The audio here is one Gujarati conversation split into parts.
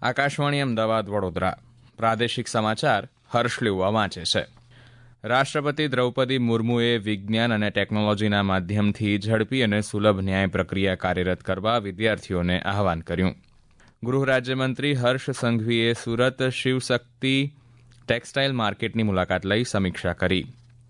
આકાશવાણી અમદાવાદ વડોદરા પ્રાદેશિક સમાચાર હર્ષ લેવા વાંચે છે. રાષ્ટ્રપતિ દ્રૌપદી મુર્મુએ વિજ્ઞાન અને ટેકનોલોજીના માધ્યમથી ઝડપી અને સુલભ ન્યાય પ્રક્રિયા કાર્યરત કરવા વિદ્યાર્થીઓને આહવાન કર્યું. ગૃહ રાજ્યમંત્રી હર્ષ સંઘવીએ સુરત શિવશક્તિ ટેક્સટાઇલ માર્કેટની મુલાકાત લઈ સમીક્ષા કરી.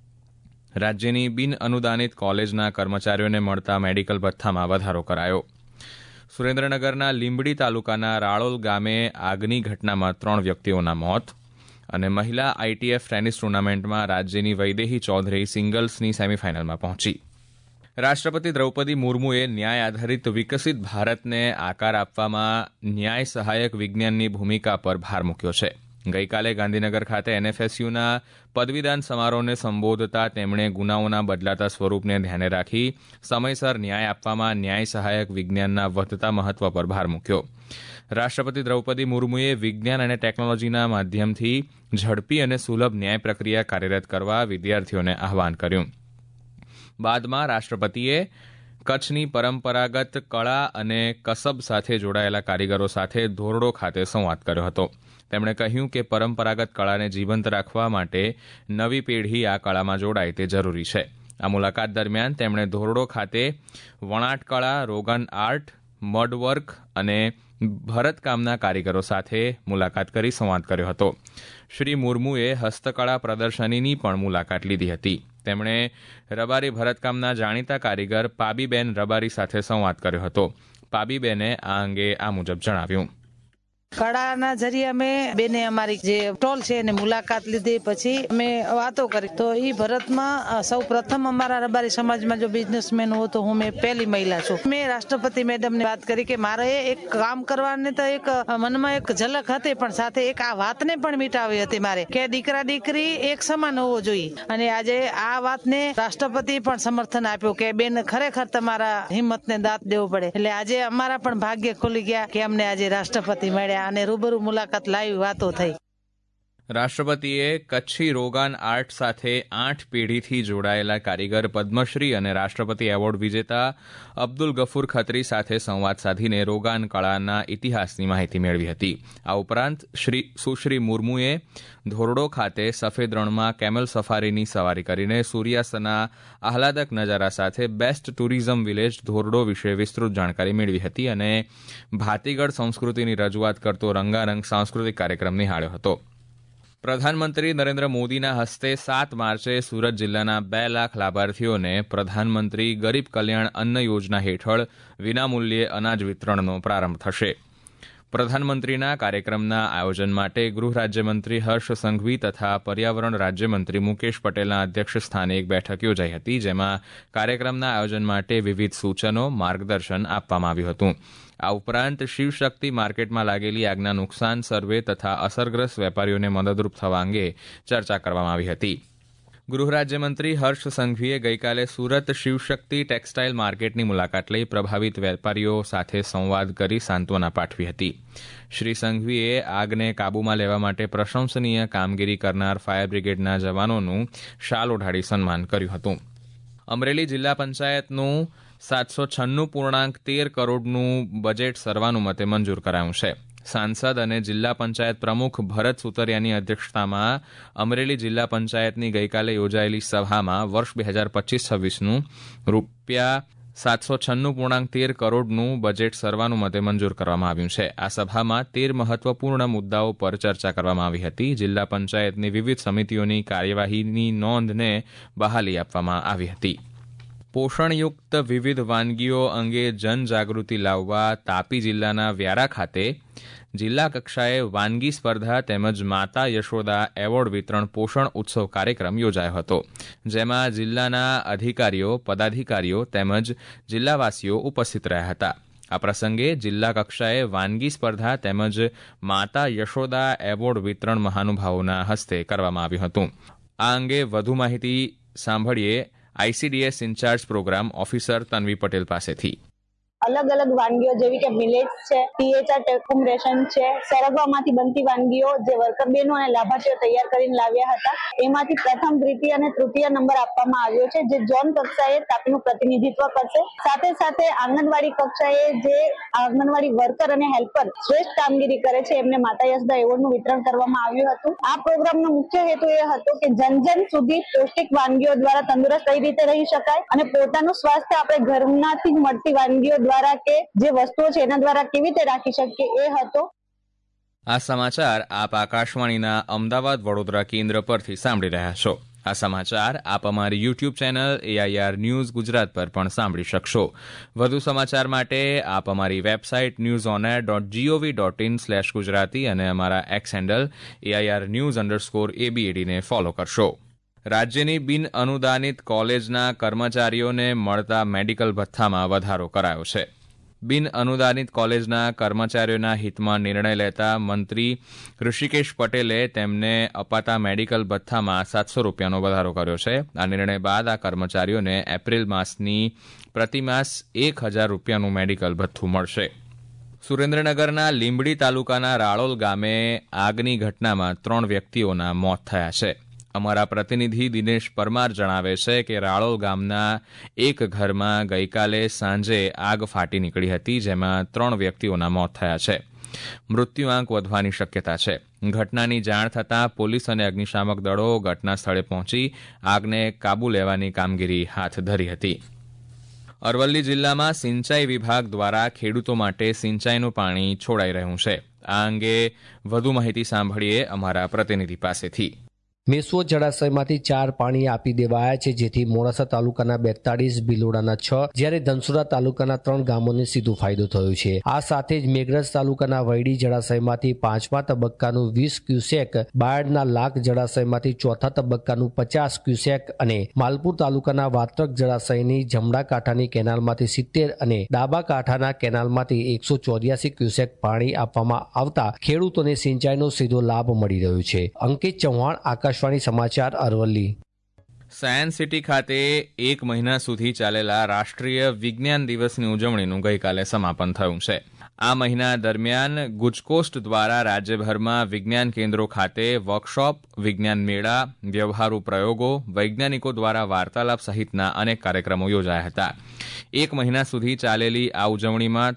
રાજ્યની બિન અનુદાનિત કોલેજના કર્મચારીઓને મળતા મેડિકલ ભથ્થામાં વધારો કરાયો. સુરેન્દ્રનગરના લીંબડી તાલુકાના રાળોલ ગામે આગની ઘટનામાં 3 વ્યક્તિઓના મોત અને મહિલા આઈટીએફ ટેનિસ ટુર્નામેન્ટમાં રાજ્યની વૈદેહી ચૌધરી સિંગલ્સની સેમીફાઇનલમાં પહોંચી. રાષ્ટ્રપતિ દ્રૌપદી મુર્મુએ ન્યાય આધારિત વિકસિત ભારતને આકાર આપવામાં ન્યાય સહાયક વિજ્ઞાનની ભૂમિકા પર ભાર મૂક્યો છે. ગઈકાલે ગાંધીનગર ખાતે એનએફએસયુના પદવીદાન સમારોહને સંબોધતા તેમણે ગુનાઓના બદલાતા સ્વરૂપને ધ્યાને રાખી સમયસર ન્યાય આપવામાં ન્યાય સહાયક વિજ્ઞાનના વધતા મહત્વ પર ભાર મૂક્યો. રાષ્ટ્રપતિ દ્રૌપદી મુર્મુએ વિજ્ઞાન અને ટેકનોલોજીના માધ્યમથી ઝડપી અને સુલભ ન્યાય પ્રક્રિયા કાર્યરત કરવા વિદ્યાર્થીઓને આહવાન કર્યું. બાદમાં રાષ્ટ્રપતિએ કચ્છની પરંપરાગત કળા અને કસબ સાથે જોડાયેલા કારીગરો સાથે ધોરડો ખાતે સંવાદ કર્યો હતો. તેમણે કહ્યું કે પરંપરાગત કળાને જીવંત રાખવા માટે નવી પેઢી આ કળામાં જોડાય તે જરૂરી છે. આ મુલાકાત દરમિયાન તેમણે ધોરડો ખાતે વણાટ કળા, રોગન આર્ટ, મડવર્ક અને ભરતકામના કારીગરો સાથે મુલાકાત કરી સંવાદ કર્યો હતો. શ્રી મુર્મુએ હસ્તકળા પ્રદર્શનીની પણ મુલાકાત લીધી હતી. તેમણે રબારી ભરતકામના જાણીતા કારીગર પાબીબેન રબારી સાથે સંવાદ કર્યો હતો. પાબીબેને આ અંગે આ મુજબ જણાવ્યું. કળાના જરીએ અમે બેને અમારી જે સ્ટોલ છે એની મુલાકાત લીધી, પછી અમે વાતો કરી. તો એ ભરતમાં સૌ પ્રથમ અમારા રબારી સમાજમાં જો બિઝનેસમેન હો તો હું મેં પહેલી મહિલા છું. મેં રાષ્ટ્રપતિ મેડમને વાત કરી કે મારે એક કામ કરવાની તો એક મનમાં એક ઝલક હતી, પણ સાથે એક આ વાતને પણ મિટાવી હતી મારે કે દીકરા દીકરી એક સમાન હોવો જોઈએ. અને આજે આ વાતને રાષ્ટ્રપતિ પણ સમર્થન આપ્યું કે બેન ખરેખર તમારા હિંમતને દાંત દેવો પડે. એટલે આજે અમારા પણ ભાગ્ય ખુલી ગયા કે અમને આજે રાષ્ટ્રપતિ મળ્યા અને રૂબરૂ મુલાકાત લાવી વાતો થઈ. રાષ્ટ્રપતિએ કચ્છી રોગાન આર્ટ સાથે 8 પેઢીથી જોડાયેલા કારીગર પદ્મશ્રી અને રાષ્ટ્રપતિ એવોર્ડ વિજેતા અબ્દુલ ગફુર ખત્રી સાથે સંવાદ સાધીને રોગાન કળાના ઇતિહાસની માહિતી મેળવી હતી. આ ઉપરાંત સુશ્રી મુર્મુએ ધોરડો ખાતે સફેદ રણમાં કેમલ સફારીની સવારી કરીને સૂર્યાસ્તના આહલાદક નજારા સાથે બેસ્ટ ટુરિઝમ વિલેજ ધોરડો વિશે વિસ્તૃત જાણકારી મેળવી હતી અને ભાતીગળ સંસ્કૃતિની રજૂઆત કરતો રંગારંગ સાંસ્કૃતિક કાર્યક્રમ નિહાળ્યો હતો. પ્રધાનમંત્રી નરેન્દ્ર મોદીના હસ્તે 7 માર્ચે સુરત જિલ્લાના 2 લાખ લાભાર્થીઓને પ્રધાનમંત્રી ગરીબ કલ્યાણ અન્ન યોજના હેઠળ વિનામૂલ્યે અનાજ વિતરણનો પ્રારંભ થશે. પ્રધાનમંત્રીના કાર્યક્રમના આયોજન માટે ગૃહ રાજ્યમંત્રી હર્ષ સંઘવી તથા પર્યાવરણ રાજ્યમંત્રી મુકેશ પટેલના અધ્યક્ષસ્થાને એક બેઠક યોજાઈ હતી, જેમાં કાર્યક્રમના આયોજન માટે વિવિધ સૂચનો, માર્ગદર્શન આપવામાં આવ્યું હતું. આ ઉપરાંત શિવશક્તિ માર્કેટમાં લાગેલી આગના નુકસાન સર્વે તથા અસરગ્રસ્ત વેપારીઓને મદદરૂપ થવા અંગે ચર્ચા કરવામાં આવી હતી. ગૃહ રાજ્યમંત્રી હર્ષ સંઘવીએ ગઈકાલે સુરત શિવશક્તિ ટેક્સટાઇલ માર્કેટની મુલાકાત લઈ પ્રભાવિત વેપારીઓ સાથે સંવાદ કરી સાંત્વના પાઠવી હતી. શ્રી સંઘવીએ આગને કાબૂમાં લેવા માટે પ્રશંસનીય કામગીરી કરનાર ફાયર બ્રિગેડના જવાનોનું શાલ ઓઢાડી સન્માન કર્યું હતું. અમરેલી જિલ્લા પંચાયતનું 796.13 કરોડનું બજેટ સર્વાનુમતે મંજૂર કરાયું છે. સાંસદ અને જિલ્લા પંચાયત પ્રમુખ ભરત સુતરિયાની અધ્યક્ષતામાં અમરેલી જિલ્લા પંચાયતની ગઈકાલે યોજાયેલી સભામાં વર્ષ 2025-26નું ₹796.13 કરોડનું બજેટ સર્વાનુમતે મંજૂર કરવામાં આવ્યું છે. આ સભામાં 13 મહત્વપૂર્ણ મુદ્દાઓ પર ચર્ચા કરવામાં આવી હતી. જિલ્લા પંચાયતની વિવિધ સમિતિઓની કાર્યવાહીની નોંધને બહાલી આપવામાં આવી હતી. પોષણયુક્ત વિવિધ વાનગીઓ અંગે જનજાગૃતિ લાવવા તાપી જિલ્લાના વ્યારા ખાતે જિલ્લા કક્ષાએ વાનગી સ્પર્ધા તેમજ માતા યશોદા એવોર્ડ વિતરણ પોષણ ઉત્સવ કાર્યક્રમ યોજાયો હતો, જેમાં જિલ્લાના અધિકારીઓ, પદાધિકારીઓ તેમજ જિલ્લાવાસીઓ ઉપસ્થિત રહ્યા હતા. આ પ્રસંગે જિલ્લા કક્ષાએ વાનગી સ્પર્ધા તેમજ માતા યશોદા એવોર્ડ વિતરણ મહાનુભાવોના હસ્તે કરવામાં આવ્યું હતું. આ અંગે વધુ માહિતી સાંભળીએ ICDS in-charge program officer Tanvi Patel પાસેથી. અલગ અલગ વાનગીઓ જેવી કે મિલેટ્સ છે, THR ટેકુમ રેશન છે, સરગવામાંથી બનતી વાનગીઓ જે વર્કર બહેનો અને લાભાર્થીઓ તૈયાર કરીને લાવ્યા હતા, એમાંથી પ્રથમ, દ્વિતીય અને તૃતીય નંબર આપવામાં આવ્યો છે, જે ઝોન કક્ષાએ તાપીનું પ્રતિનિધિત્વ કરશે. સાથે સાથે આંગણવાડી કક્ષાએ જે આંગણવાડી વર્કર અને હેલ્પર શ્રેષ્ઠ કામગીરી કરે છે એમને માતા યશોદા એવોર્ડનું વિતરણ કરવામાં આવ્યું હતું. આ પ્રોગ્રામનો મુખ્ય હેતુ એ હતો કે જન જન સુધી પૌષ્ટિક વાનગીઓ દ્વારા તંદુરસ્ત કઈ રીતે રહી શકાય અને પોતાનું સ્વાસ્થ્ય આપણે ઘરમાંથી જ મળતી વાનગીઓ દ્વારા કે જે વસ્તુઓ છે એના દ્વારા કેવી રીતે રાખી શકીએ એ હતો. આ સમાચાર આપ આકાશવાણીના અમદાવાદ વડોદરા કેન્દ્ર પરથી સાંભળી રહ્યા છો. આ સમાચાર આપ અમારી YouTube channel AIR news Gujarat પર પણ સાંભળી શકશો. વધુ સમાચાર માટે આપ અમારી વેબસાઇટ newsonair.gov.in/gujarati અને અમારા એક્સ હેન્ડલ AIR_news_ABAD ને ફોલો કરશો. રાજ્યની બિન અનુદાનિત કોલેજના કર્મચારીઓને મળતા મેડિકલ ભથ્થામાં વધારો કરાયો છે. બિન અનુદાનિત કોલેજના કર્મચારીઓના હિતમાં નિર્ણય લેતા મંત્રી ઋષિકેશ પટેલે તેમને અપાતા મેડિકલ ભથ્થામાં 700 રૂપિયાનો વધારો કર્યો છે. આ નિર્ણય બાદ આ કર્મચારીઓને એપ્રિલ માસની પ્રતિમાસ 1000 રૂપિયાનું મેડિકલ ભથ્થું મળશે. સુરેન્દ્રનગરના લીંબડી તાલુકાના રાળોલ ગામે આગની ઘટનામાં 3 વ્યક્તિઓના મોત થયા છે. અમારા પ્રતિનિધિ દિનેશ પરમાર જણાવે છે કે રાળોલ ગામના એક ઘરમાં ગઈકાલે સાંજે આગ ફાટી નીકળી હતી, જેમાં 3 વ્યક્તિઓના મોત થયા છે. મૃત્યુઆંક વધવાની શક્યતા છે. ઘટનાની જાણ થતાં પોલીસ અને અગ્નિશામક દળો ઘટના સ્થળે પહોંચી આગને કાબૂ લેવાની કામગીરી હાથ ધરી હતી. અરવલ્લી જિલ્લામાં સિંચાઈ વિભાગ દ્વારા ખેડૂતો માટે સિંચાઈનું પાણી છોડાઈ રહ્યું છે. આ અંગે વધુ માહિતી સાંભળીએ અમારા પ્રતિનિધિ પાસેથી. મેશ્વો જળાશયમાંથી 4 પાણી આપી દેવાયા છે, જેથી મોડાસા તાલુકાના 42, ભિલોડાના 6, જ્યારે ધનસુરા તાલુકાના 3 ગામોને સીધો ફાયદો થયો છે. આ સાથે જ મેઘરજ તાલુકાના વૈડી જળાશયમાંથી 5મા તબક્કાનું 20 ક્યુસેક, બાયડના લાખ જળાશયમાંથી 4થા તબક્કાનું 50 ક્યુસેક અને માલપુર તાલુકાના વાત્રક જળાશયની જમણા કાંઠાની કેનાલમાંથી 70 અને ડાબા કાંઠાના કેનાલમાંથી 184 ક્યુસેક પાણી આપવામાં આવતા ખેડૂતોને સિંચાઈનો સીધો લાભ મળી રહ્યો છે. અંકિત ચૌહાણ, આકાશવાણી સમાચાર, અરવલ્લી. સાયન્સ સિટી ખાતે 1 મહિના સુધી ચાલેલા રાષ્ટ્રીય વિજ્ઞાન દિવસની ઉજવણીનું ગઈકાલે સમાપન થયું છે. આ મહિના દરમિયાન ગુજકોસ્ટ દ્વારા રાજ્યભરમાં વિજ્ઞાન કેન્દ્રો ખાતે વર્કશોપ, વિજ્ઞાન મેળા, વ્યવહારુ પ્રયોગો, વૈજ્ઞાનિકો દ્વારા વાર્તાલાપ સહિતના અનેક કાર્યક્રમો યોજાયા હતા. 1 મહિના સુધી ચાલેલી આ ઉજવણીમાં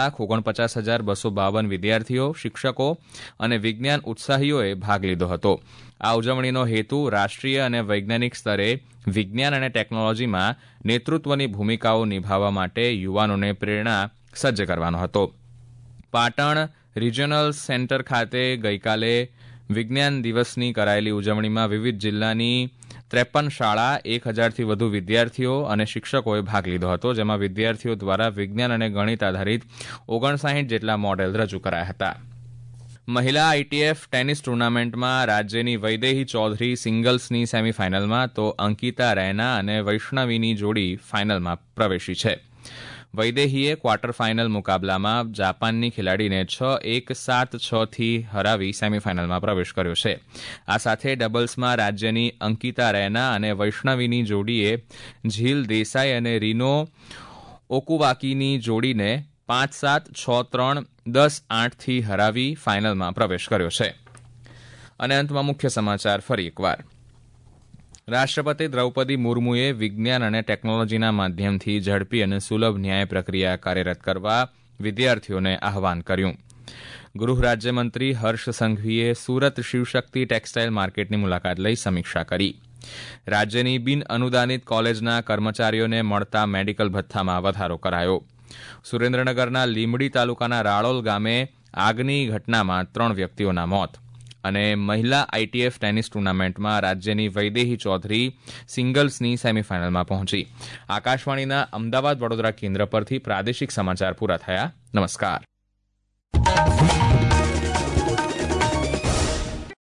3,49,252 વિદ્યાર્થીઓ, શિક્ષકો અને વિજ્ઞાન ઉત્સાહીઓએ ભાગ લીધો હતો. આ ઉજવણીનો હેતુ રાષ્ટ્રીય અને વૈજ્ઞાનિક સ્તરે વિજ્ઞાન અને ટેકનોલોજીમાં નેતૃત્વની ભૂમિકાઓ નિભાવવા માટે યુવાનોને પ્રેરણા સજ્જ કરવાનો હતો. પાટણ રિજિયોનલ સેન્ટર ખાતે ગઈકાલે વિજ્ઞાન દિવસની કરાયેલી ઉજવણીમાં વિવિધ જિલ્લાની 53 શાળા, 1000થી વધુ વિદ્યાર્થીઓ અને શિક્ષકોએ ભાગ લીધો હતો, જેમાં વિદ્યાર્થીઓ દ્વારા વિજ્ઞાન અને ગણિત આધારિત 59 જેટલા મોડેલ રજૂ કરાયા હતા. મહિલા ITF ટેનિસ ટુર્નામેન્ટમાં રાજ્યની વૈદેહી ચૌધરી સિંગલ્સની સેમીફાઇનલમાં તો અંકિતા રૈના અને વૈષ્ણવીની જોડી ફાઇનલમાં પ્રવેશી છે. વૈદેહીએ ક્વાર્ટર ફાઇનલ મુકાબલામાં જાપાનની ખેલાડીને 6-1, 7-6થી હરાવી સેમીફાઇનલમાં પ્રવેશ કર્યો છે. આ સાથે ડબલ્સમાં રાજ્યની અંકિતા રૈના અને વૈષ્ણવીની જોડીએ ઝીલ દેસાઈ અને રીનો ઓકુવાકીની જોડીને 5-7, 6-3, 10-8થી હરાવી ફાઇનલમાં પ્રવેશ કર્યો છે. અને અંતમાં મુખ્ય સમાચાર ફરી એકવાર. રાષ્ટ્રપતિ દ્રૌપદી મુર્મુએ વિજ્ઞાન અને ટેકનોલોજીના માધ્યમથી ઝડપી અને સુલભ ન્યાય પ્રક્રિયા કાર્યરત કરવા વિદ્યાર્થીઓને આહવાન કર્યું. ગૃહ રાજ્યમંત્રી હર્ષ સંઘવીએ સુરત શિવશક્તિ ટેક્સટાઇલ માર્કેટની મુલાકાત લઈ સમીક્ષા કરી. રાજ્યની બિન અનુદાનિત કોલેજના કર્મચારીઓને મળતા મેડિકલ ભથ્થામાં વધારો કરાયો. સુરેન્દ્રનગરના લીંબડી તાલુકાના રાળોલ ગામે આગની ઘટનામાં 3 વ્યક્તિઓના મોત. અને મહિલા ITF ટેનિસ ટુર્નામેન્ટમાં રાજ્યની વૈદેહી ચૌધરી સિંગલ્સની સેમીફાઇનલમાં પહોંચી. આકાશવાણીના અમદાવાદ વડોદરા કેન્દ્ર પરથી પ્રાદેશિક સમાચાર પૂરા થયા. નમસ્કાર.